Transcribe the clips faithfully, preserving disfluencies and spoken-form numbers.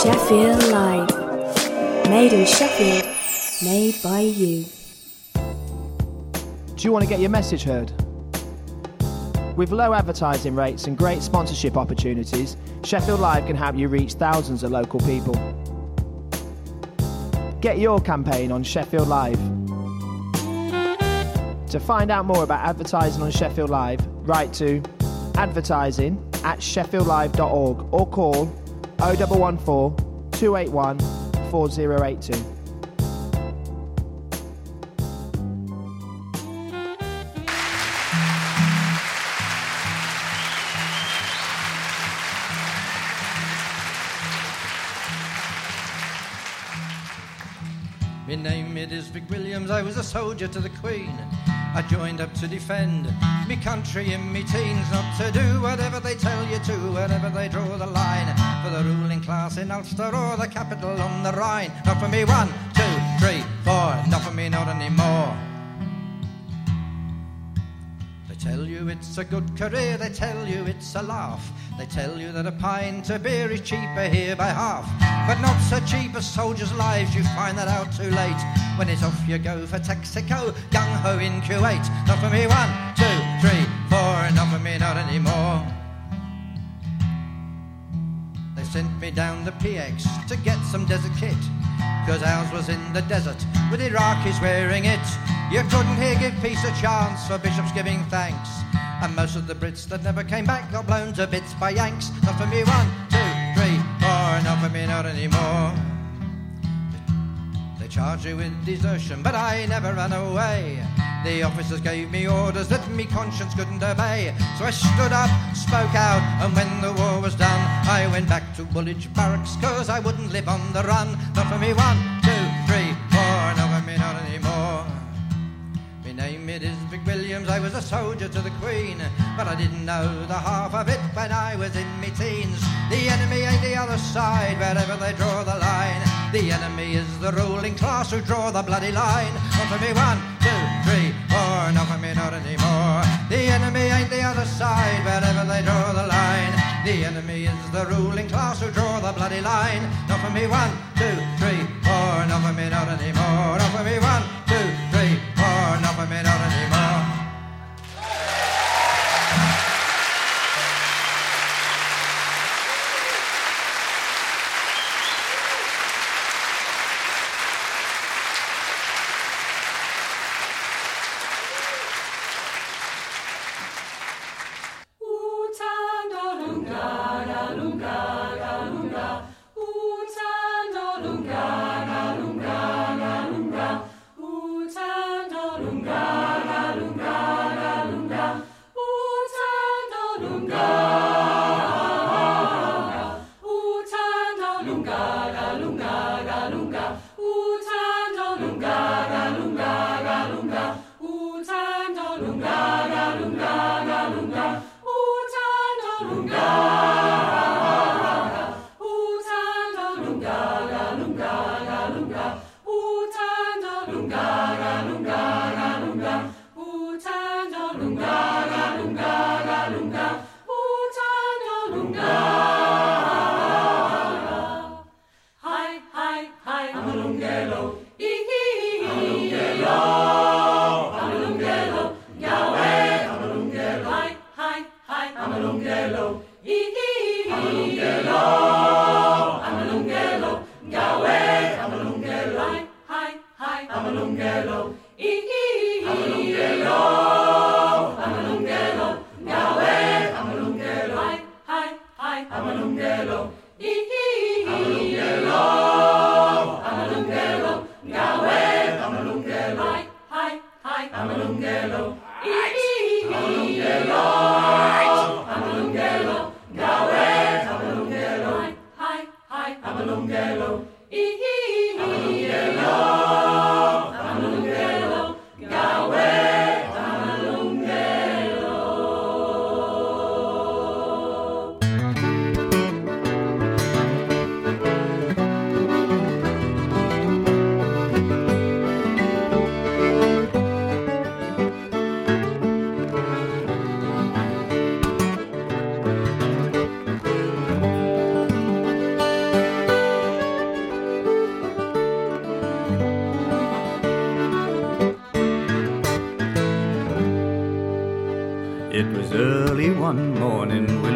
Sheffield Live. Made in Sheffield. Made by you. Do you want to get your message heard? With low advertising rates and great sponsorship opportunities, Sheffield Live can help you reach thousands of local people. Get your campaign on Sheffield Live. To find out more about advertising on Sheffield Live, write to advertising at sheffield live dot org or call oh one one four, two eight one, four oh eight two. My name it is Vic Williams, I was a soldier to the Queen. I joined up to defend me country in me teens, not to do whatever they tell you to, wherever they draw the line, for the ruling class in Ulster or the capital on the Rhine. Not for me, one, two, three, four, not for me, not anymore. They tell you it's a good career, they tell you it's a laugh, they tell you that a pint of beer is cheaper here by half, but not so cheap as soldiers' lives. You find that out too late, when it's off you go for Texaco, gung-ho in Kuwait. Not for me, one, two, three, four, not for me, not anymore. They sent me down the P X to get some desert kit, cause ours was in the desert, with Iraqis wearing it. You couldn't here give peace a chance, for bishops giving thanks, and most of the Brits that never came back got blown to bits by Yanks. Not for me, one, two, three, four, not for me, not anymore. They charge you with desertion, but I never ran away. The officers gave me orders that me conscience couldn't obey, so I stood up, spoke out, and when the war was done, I went back to Woolwich Barracks, cause I wouldn't live on the run. Not for me, one, two, three, four, not for me, not anymore. My name it is Vic Williams, I was a soldier to the Queen, but I didn't know the half of it when I was in me teens. The enemy ain't the other side, wherever they draw the line. The enemy is the ruling class who draw the bloody line. Not for me, one, two, three, four, not for me, not anymore. The enemy ain't the other side, wherever they draw the line. The enemy is the ruling class who draw the bloody line. Not for me, one, two, three, four, not for me, not anymore. Not for me, one, two, three, four, not for me, not anymore.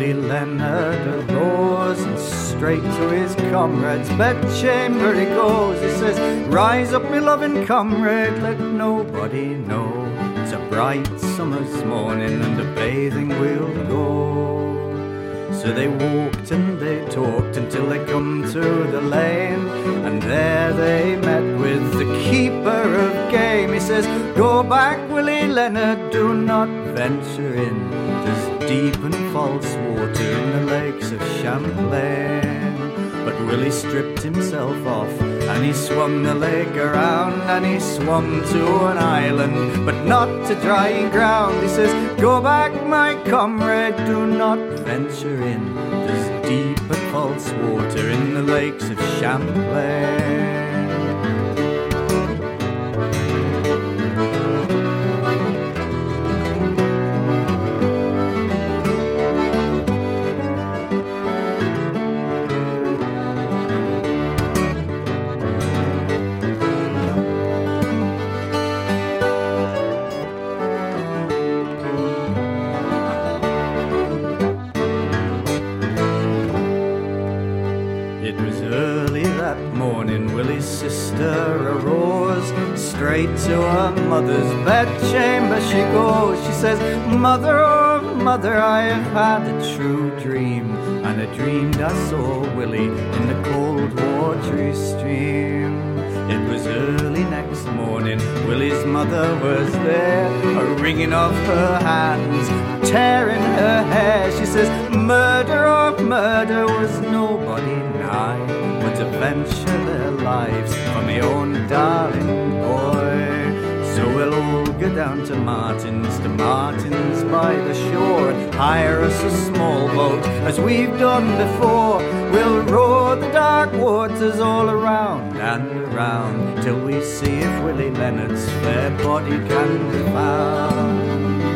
Willie Leonard arose and straight to his comrade's bedchamber he goes. He says, rise up, me loving comrade, let nobody know. It's a bright summer's morning and a bathing we'll go. So they walked and they talked until they come to the lane, and there they met with the keeper of game. He says, go back, Willie Leonard, do not venture in. There's deep and false water in the lakes of Champlain. But Willie stripped himself off and he swum the lake around, and he swum to an island, but not to dry ground. He says, go back, my comrade, do not venture in. There's deep and false water in the lakes of Champlain. Straight to her mother's bedchamber she goes. She says, mother, oh mother, I have had a true dream, and I dreamed I saw Willie in the cold watery stream. It was early next morning, Willie's mother was there, a wringing of her hands, tearing her hair. She says, murder, oh murder, was nobody nigh, but to venture their lives for me own darling boy. So we'll all go down to Martin's, to Martin's by the shore, and hire us a small boat as we've done before. We'll roar the dark waters all around and around till we see if Willie Leonard's fair body can be found.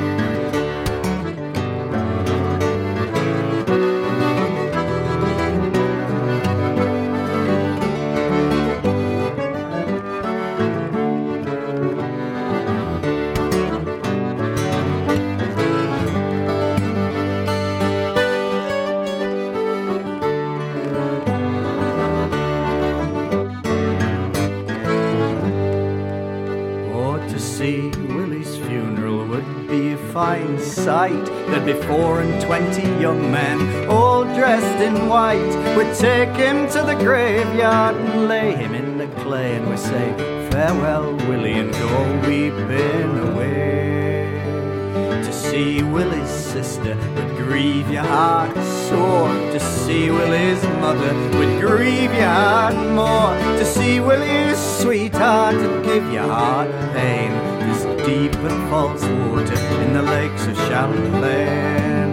Fine sight, there'd be four and twenty young men, all dressed in white. We'd take him to the graveyard and lay him in the clay, and we'd say, farewell, Willie, and go weeping away. To see Willie's sister would grieve your heart sore. To see Willie's mother would grieve your heart more. To see Willie's sweetheart would give your heart pain. There's deep and false water in the lakes of Champlain.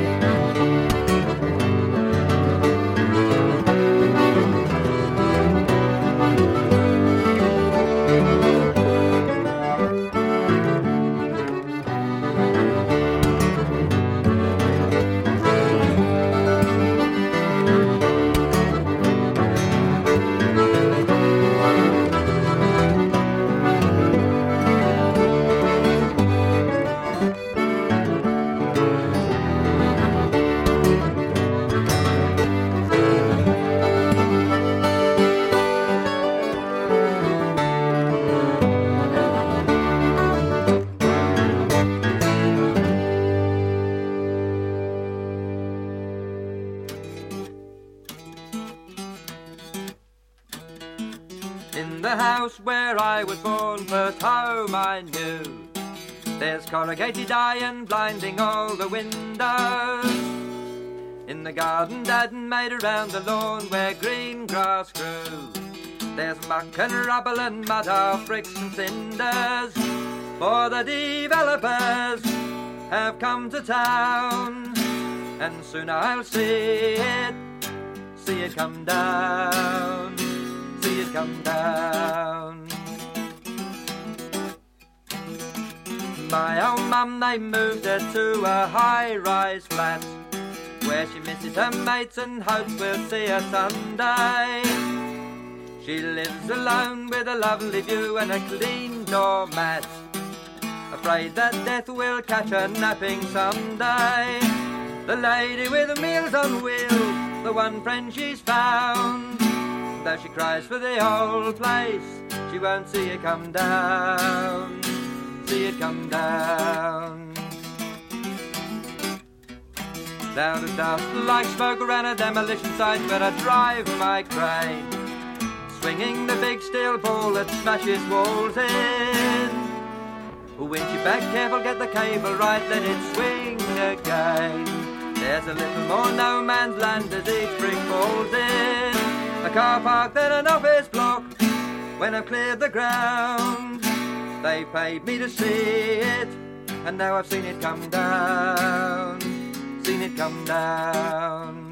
Where I was born, first home I knew. There's corrugated iron blinding all the windows. In the garden Dad made around the lawn where green grass grew. There's muck and rubble and mud, half bricks and cinders. For the developers have come to town, and soon I'll see it, see it come down. See it come down. My old mum, they moved her to a high-rise flat where she misses her mates and hopes we'll see her Sunday. She lives alone with a lovely view and a clean doormat, afraid that death will catch her napping someday. the lady with the meals on wheels, the one friend she's found. Though she cries for the whole place, she won't see it come down, see it come down. Down to dust like smoke around a demolition site where I drive my crane, swinging the big steel pole that smashes walls in. Winch it back, careful, get the cable right, let it swing again. There's a little more no man's land as each brick falls in. A car park, then an office block. When I've cleared the ground, they paid me to see it, and now I've seen it come down, seen it come down.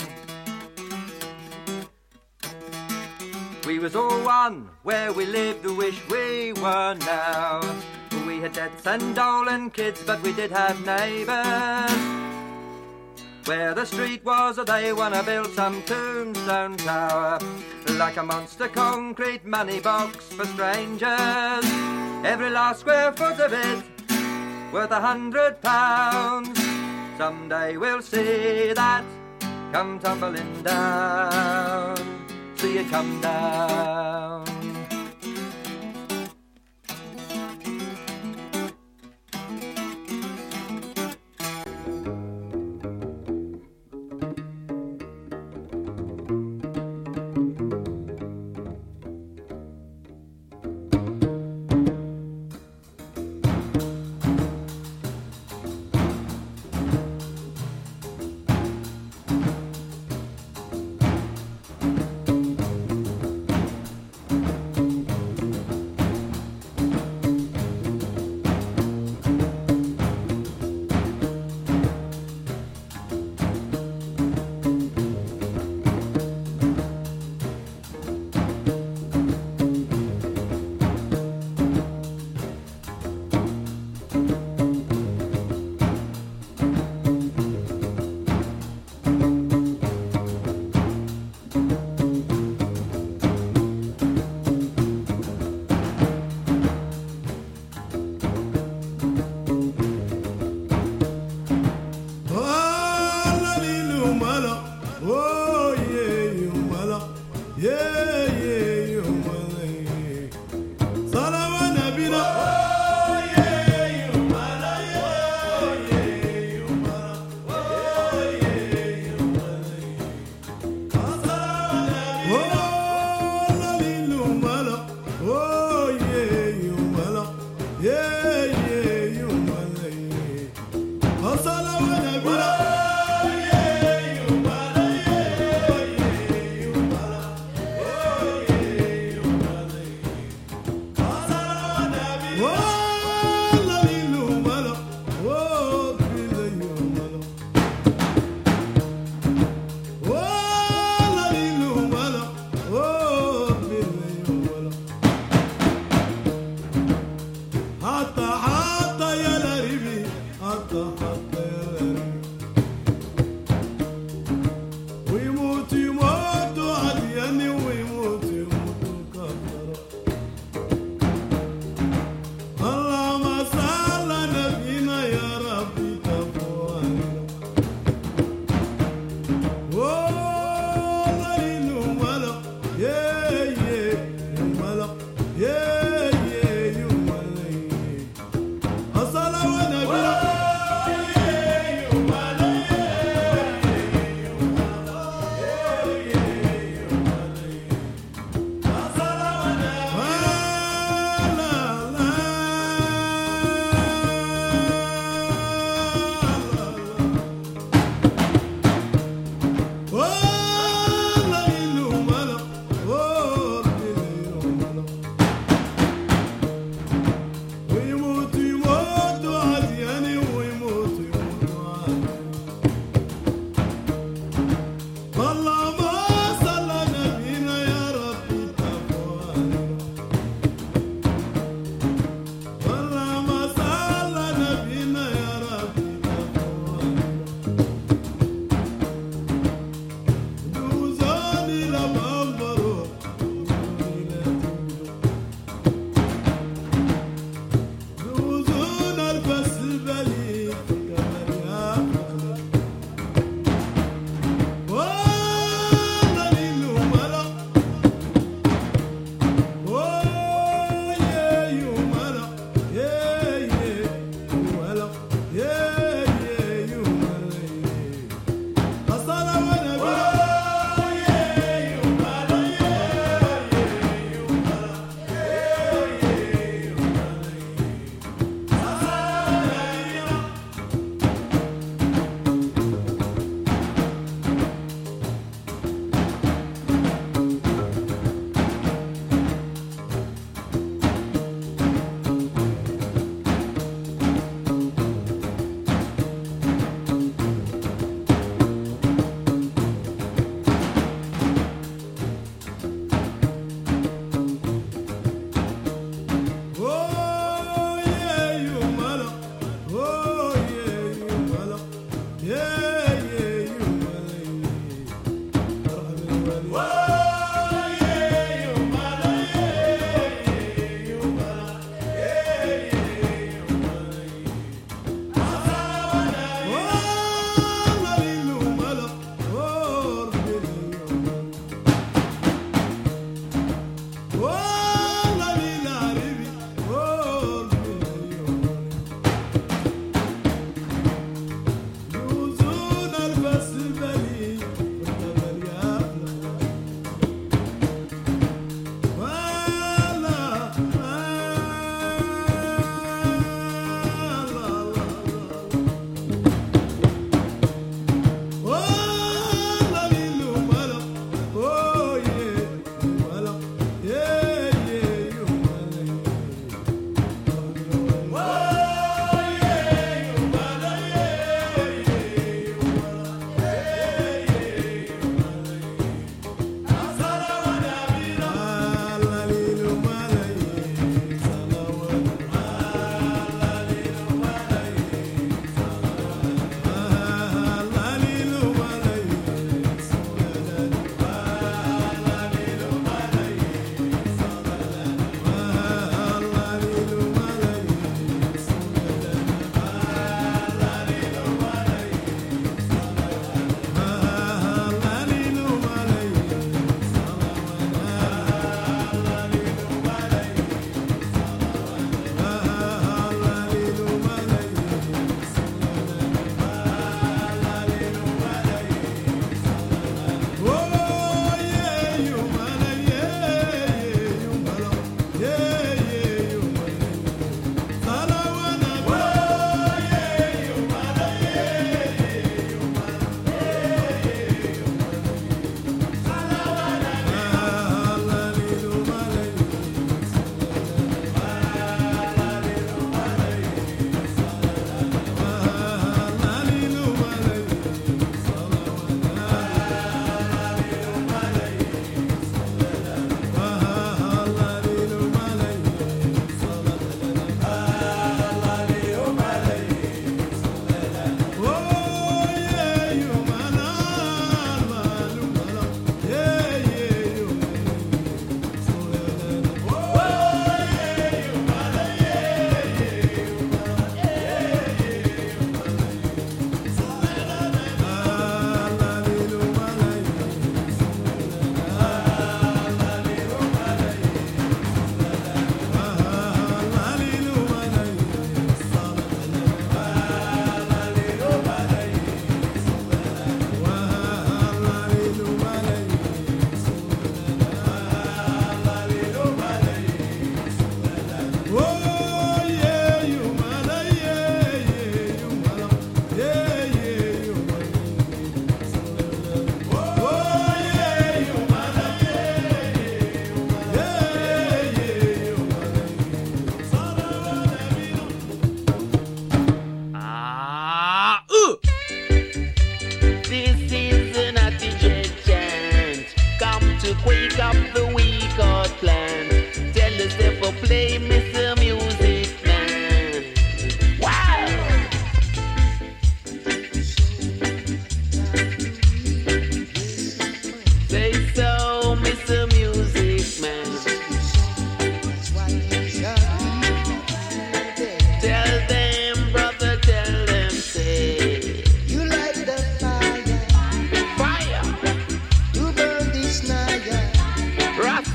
We was all one where we lived, wish we were now. We had debts and Dolan kids, but we did have neighbours. Where the street was, they wanna build some tombstone tower, like a monster concrete money box for strangers. Every last square foot of it worth a hundred pounds. Someday we'll see that come tumbling down, see it come down.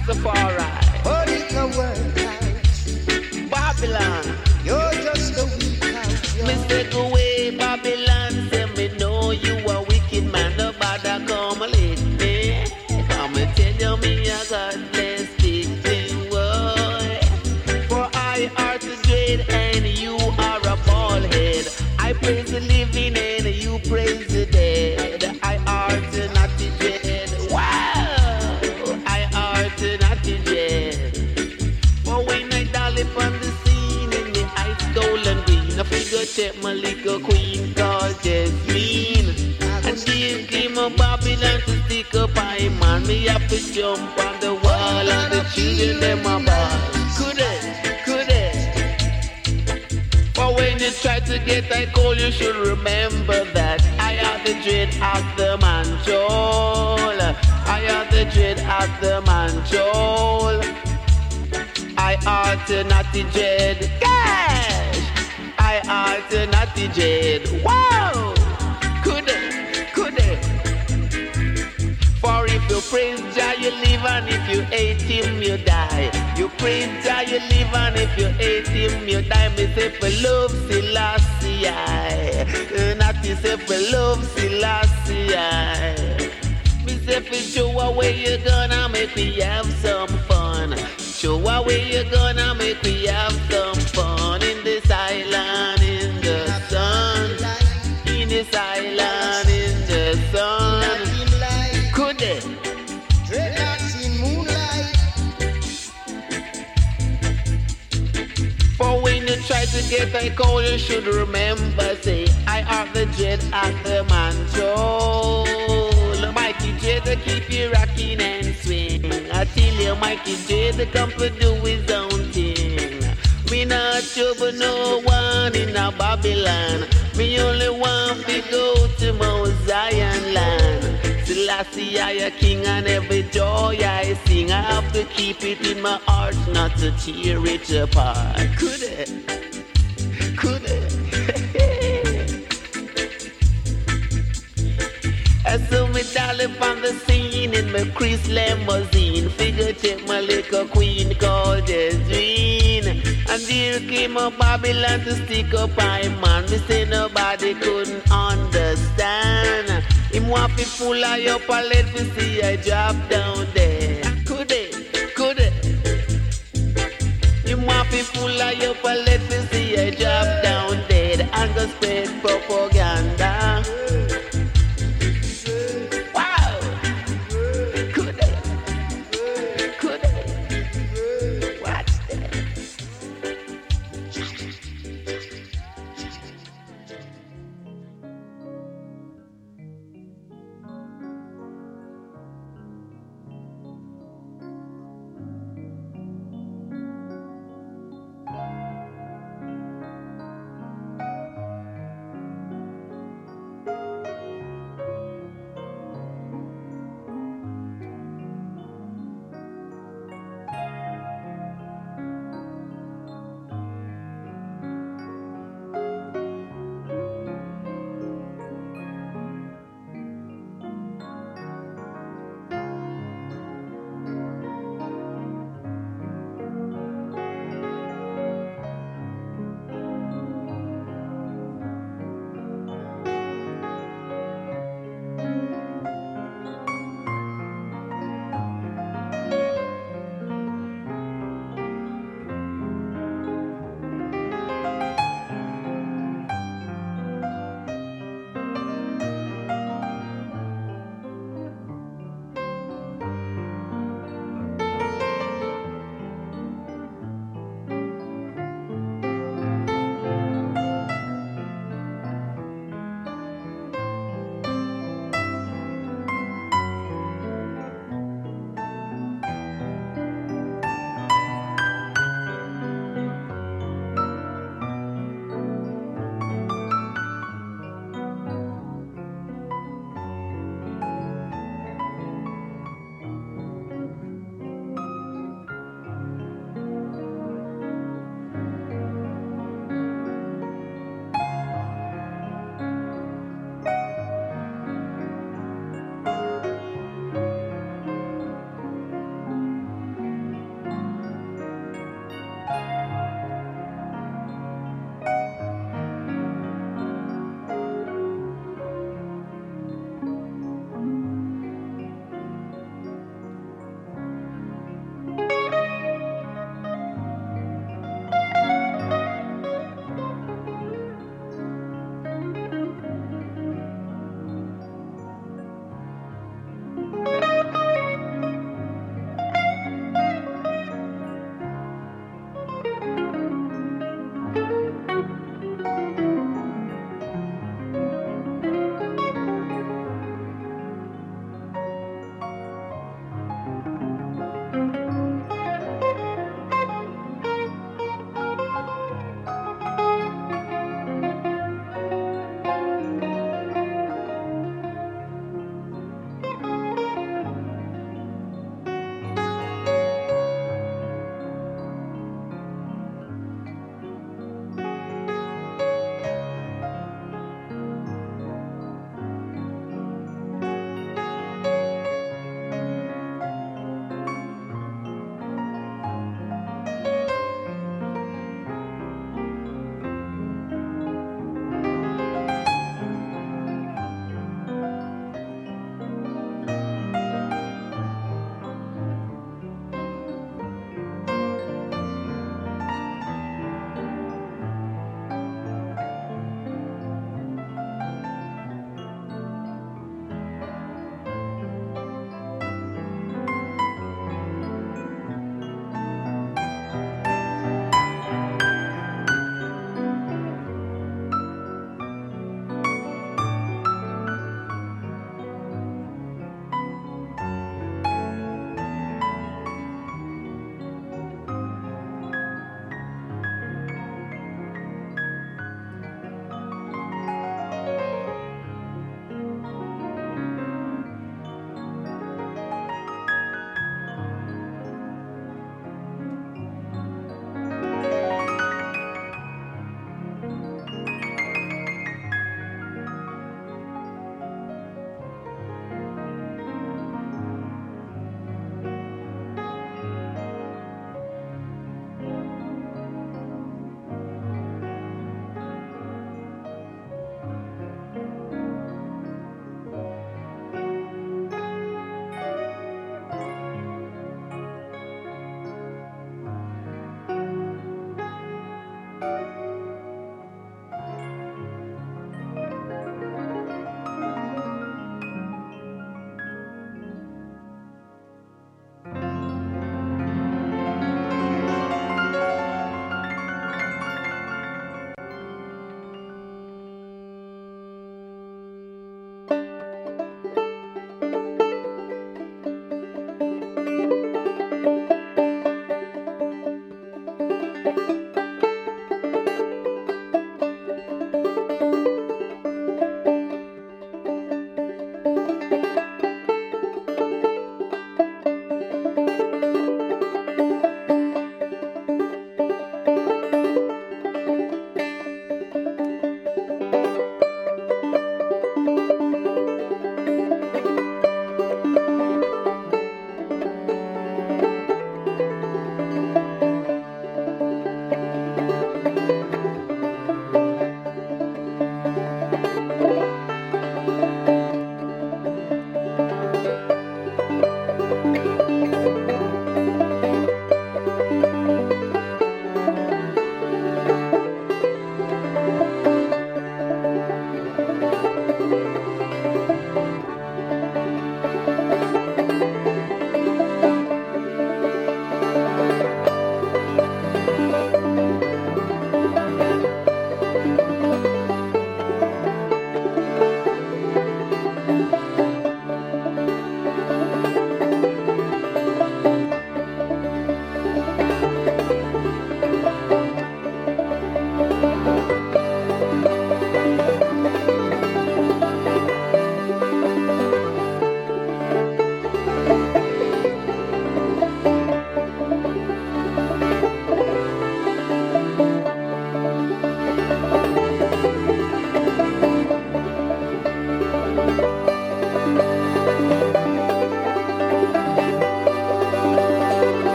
Rastafari. But it's no word out. Babylon. You're just a weak house. Me say go away, Babylon. Say me know you a wicked man. Nobody come lick me. Come and tell you me a godless victim, boy. For I are the dread and you are a bald head. I praise the living and you praise the dead. I are the naughty dread. Wow, I are the naughty dread. For when I dial upon the scene in the ice golden green, I figure check my little queen called Jasmine. And give him a Babylon to stick up I man. Me have to jump on the wall and the children them a ball. Could it? Could it? But when you try to get I call, you should remember that I am the dread of the manjol. I am the dread of the manjol. I are the naughty dread. Gosh! I are the naughty dread. Wow! Could it? Could it? For if you praise Jah, you live, and if you hate him, you die. You praise Jah, you live, and if you hate him, you die. Me say for love Selassie, I. Not me say for love Selassie, I. Me say for show away you gonna make me have some fun. Show away you gonna make me have some fun in this island in the sun. In this island in the sun. Could they? Dreadlocks in moonlight. For when you try to get a call, you should remember, say, I are the dread of the manjol. Mikey J to keep you rocking and swing. I tell you, Mikey J to come to do his own thing. Me not trouble no one in a Babylon. Me only want to go to Mount Zion land. Selassie, I a king, and every joy I sing, I have to keep it in my heart, not to tear it apart. Could it? Could it? I saw me darling on the scene in my Chris limousine. Figure check my little queen called Jasmine. And here came a Babylon to stick up my man. Me say nobody couldn't understand. Him want to full of your palette to see I drop down there. Could it? Could it? Him want to full of your palette to see I drop down dead and go spread propaganda. Wow! Could it? Could it? Watch that.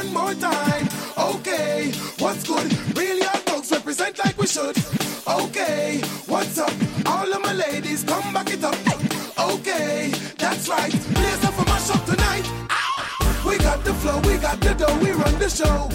one more time. Okay, what's good? Real young folks represent like we should. Okay, what's up? All of my ladies, come back it up. Okay, that's right. Blaze up for mash up tonight. Ow! We got the flow, we got the dough, we run the show.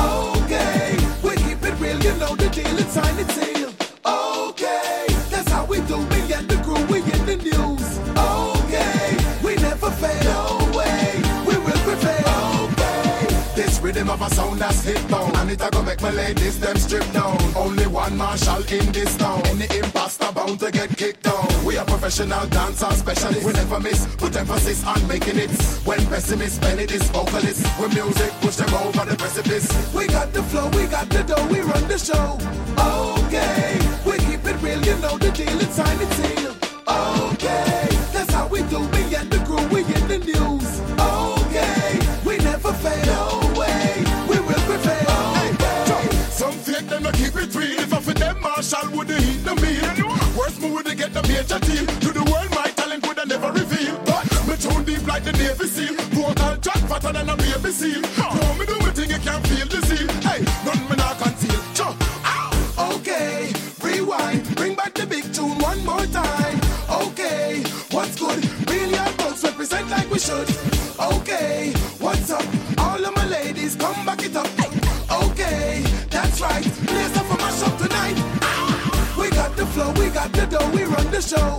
Okay, we keep it real, you know the deal, it's signed, it's sealed. Okay, that's how we do. Me and the crew, we in the news. Okay, we never fail. No way, we will prevail. Okay, this rhythm of a sound that's hit down, and it a go make my ladies them strip down. Only one marshal in this town. Any imposter bound to get kicked down. We are professional dancer specialists. We never miss, put emphasis on making it. When pessimists spend it is vocalists. With music, push them over the precipice. We got the flow, we got the dough, we run the show. Okay, we keep it real, you know the deal, it's signed, it's sealed. Okay, that's how we do. Me and the crew, we in the news. Okay, we never fail. No way, we will prevail. Okay, some fake them to keep it real. If I for them marshal would they eat the meal. Worst move would they get the major deal. To the world my talent would I never reveal. But me tune deep like the Navy SEAL. Portal track fatter than a baby seal. No me do me thing you can't feel the seal. Hey, none me not conceal. Jump. Okay, rewind, bring back the big tune one more time. Okay, what's good? Real young folks represent like we should. Okay, what's up? All of my ladies, come back it up. Okay, that's right. Blaze up for mash up tonight. We got the flow, we got the dough, we run the show.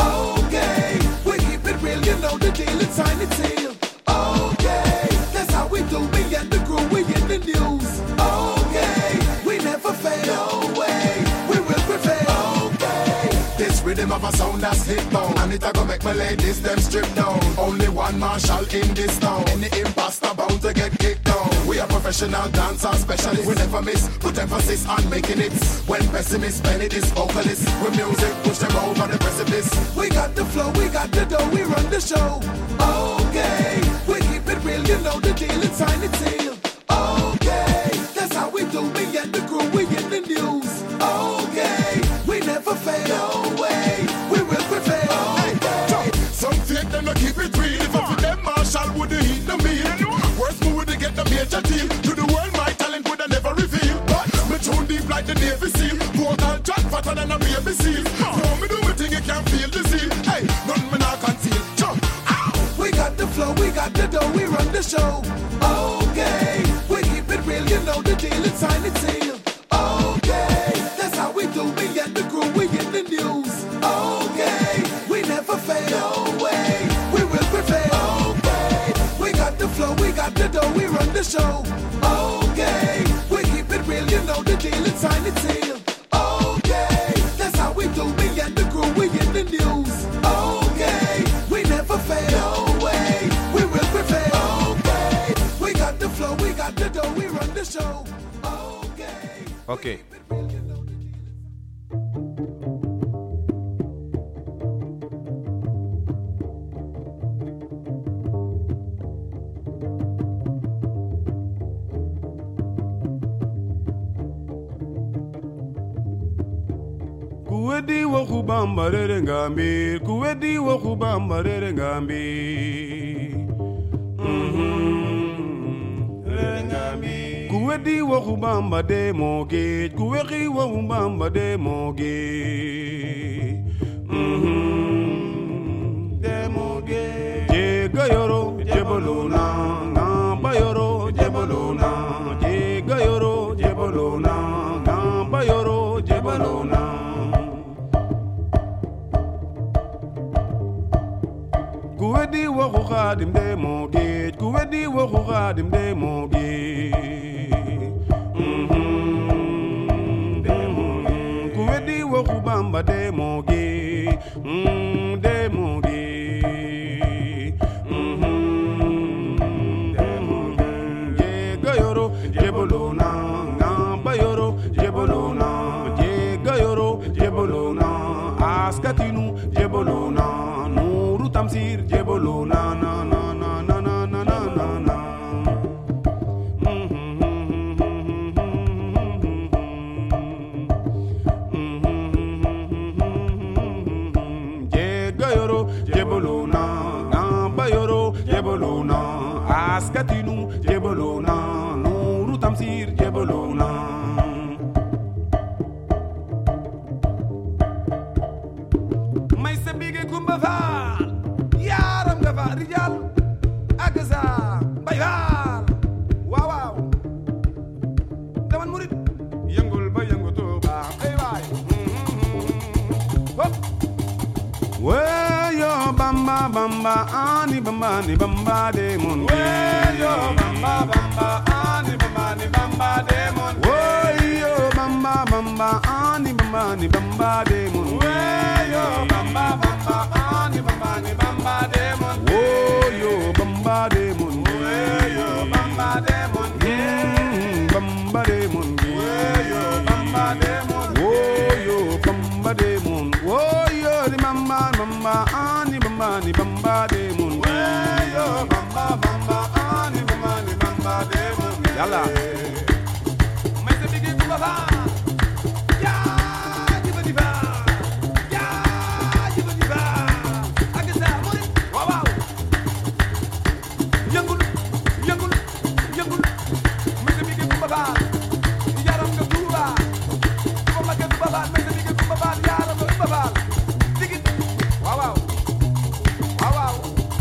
Okay, we keep it real, you know the deal, it's signed, it's sealed. Okay, that's how we do. Me and the crew, we in the news. Okay, we never fail. No way, we will prevail. Okay, this rhythm of a sound that's hit down, and it a go make my ladies them strip down. Only one marshal in this town. Any imposter bound to get kicked down. We are professional dancer specialists. We never miss, put emphasis on making it. When pessimists spend it is vocalists. With music, push them over the precipice. We got the flow, we got the dough, we run the show. Okay, we keep it real, you know the deal, it's signed, it's sealed. Okay, that's how we do. Me and the crew, we in the news. Okay, we never fail. No way, we will prevail. Okay, some fake them to keep it real. If I for them marshal would they eat the meal. Worst move would they get the major deal. To the world my talent would I never reveal. But me tune deep like the Navy SEAL. Portal track fatter than a baby seal. No me do me thing you can't feel the seal. Hey, none me not conceal. Jump. Ow. We got the flow, we got the dough, we run the show. Okay, we keep it real, you know the deal, it's signed, it's sealed. Okay, that's how we do. Me and the crew, we in the news. Okay, we never fail. No way, we will prevail. Okay, we got the flow, we got the dough, we run the show. Okay, we keep it real, you know the deal, it's signed, it's sealed. Okay, that's how we do. Me and the crew, we in the news. Okay, we never fail. No way, we will prevail. Okay, we got the flow, we got the dough, we run the show. Okay. Okay. Kuwedi wa kubamba rere ngambi, kuwedi wa kubamba rere ngambi. Mhm. Rere ngambi. Kuwedi wa kubamba de moge, kuwedi wa kubamba de moge. Mhm. De moge. Jega yoro jebolona, ngamba yoro jebolona. Jega yoro jebolona, ngamba yoro jebolona. Kuwedi wa khadim de moge, kuwedi wa khadim de moge. Mhm, de moge. Kuwedi wa kubamba de moge, mm, de moge. Mhm, de moge. Jega yoro jebolona, ngamba yoro jebolona. Jega yoro jebolona, askatinu jebolona. Nuru tamsir jebolona na na na na na na na na na. Jega yoro jebolona, ngamba yoro jebolona, askatinu jebolona. bamba, ani bamba, ni bamba de mon. Way yo bamba bamba, ani bamba, ni bamba de mon. Way yo bamba bamba, ani bamba, ni bamba de mon. Way yo bamba bamba, ani bamba, ni bamba de mon. Way yo bamba de mon. Way yo bamba de mon. Bamba de mon. Way yo bamba de mon. Way yo bamba de mon. Way yo di bamba bamba, ani bamba, ni bamba de mon. Way yo bamba bamba, ani bamba, ni bamba de mon. Yalla. Mais c'est big to baba. Ya, diva diva. Ya, diva diva. Agasa, money. Wow wow. Yangul, yangul, yangul. Mais c'est big to baba. Yaram ga tuba. Baba ga baba, mais c'est big to baba. Yaram ga baba. Dig it. Wow wow. Wow wow.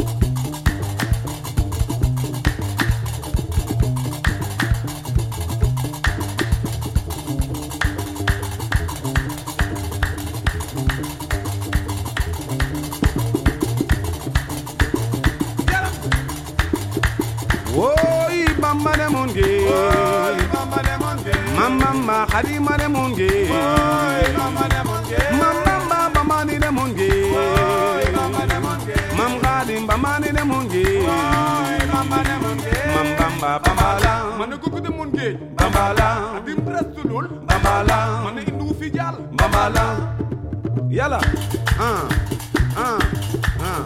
Woy bamba de monge, woy bamba de monge, mama ma halima de monge, woy bamba de monge, mama ma bamba ni de monge, woy bamba de monge, mam gadim bamba ni de monge, woy bamba de monge, mam bamba bamba la, man ko ko de monge, bamba la, adim rasulul, bamba la, man indu fi jall, bamba la, yalla, ah, ah, ah.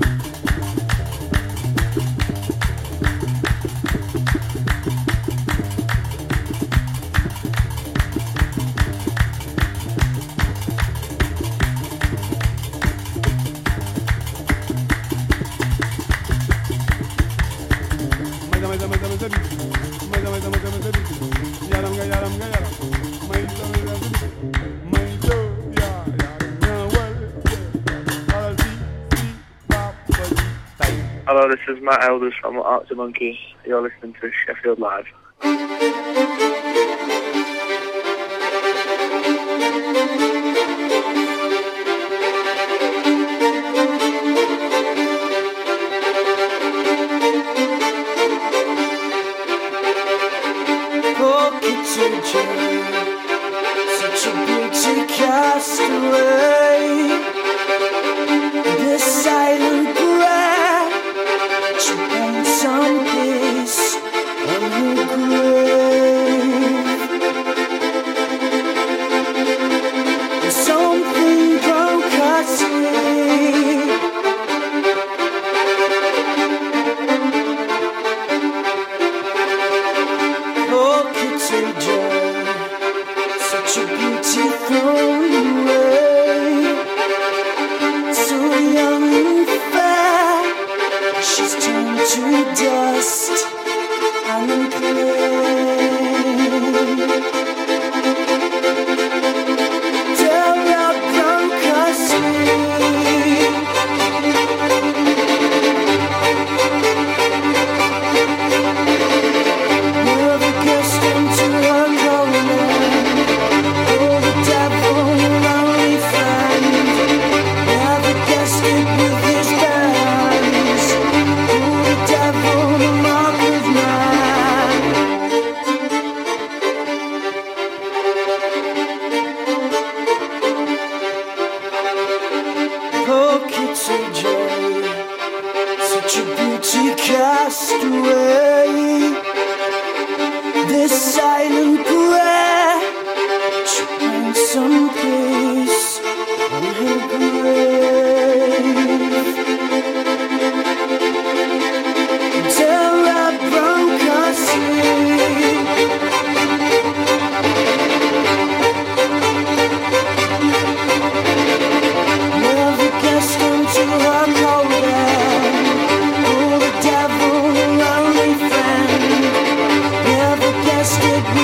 Hello, this is Matt Elders from Arctic Monkeys. You're listening to Sheffield Live. Such a beauty cast away. This silent breath, she found some peace on her grave. And something broke her sleep. Oh, Kitty Joe, such a beauty thrown away. So young and fair, she's turned to dust and clay. Terror broke her sleep. Never guessed into her corner. Oh, the devil, lonely friend. Never guessed it with his bands. Oh, the devil, the mark of man. Oh, Kitty Joe, such a beauty cast away. This silent breath, she found some peace on her grave. Terror broke her sleep. Never guessed into her cold end. Oh, the devil, the lonely friend. Never guessed it.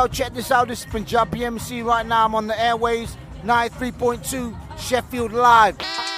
yo, check this out. This is Punjabi M C right now. I'm on the airways, ninety-three point two Sheffield Live.